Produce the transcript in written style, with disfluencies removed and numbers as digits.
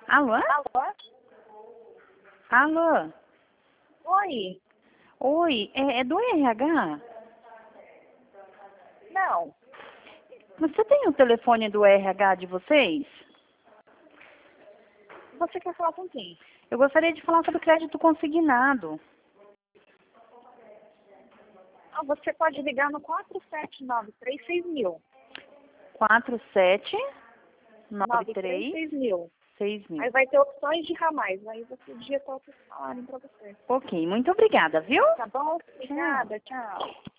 Alô? Alô? Alô? Oi? Oi, é do RH? Não. Você tem o telefone do RH de vocês? Você quer falar com quem? Eu gostaria de falar sobre crédito consignado. Ah, você pode ligar no 47936000. 4793 6000. 6000. Aí vai ter opções de ramais. Aí você digita o que falarem pra você. Ok, muito obrigada, viu? Tá bom? Obrigada. Tchau.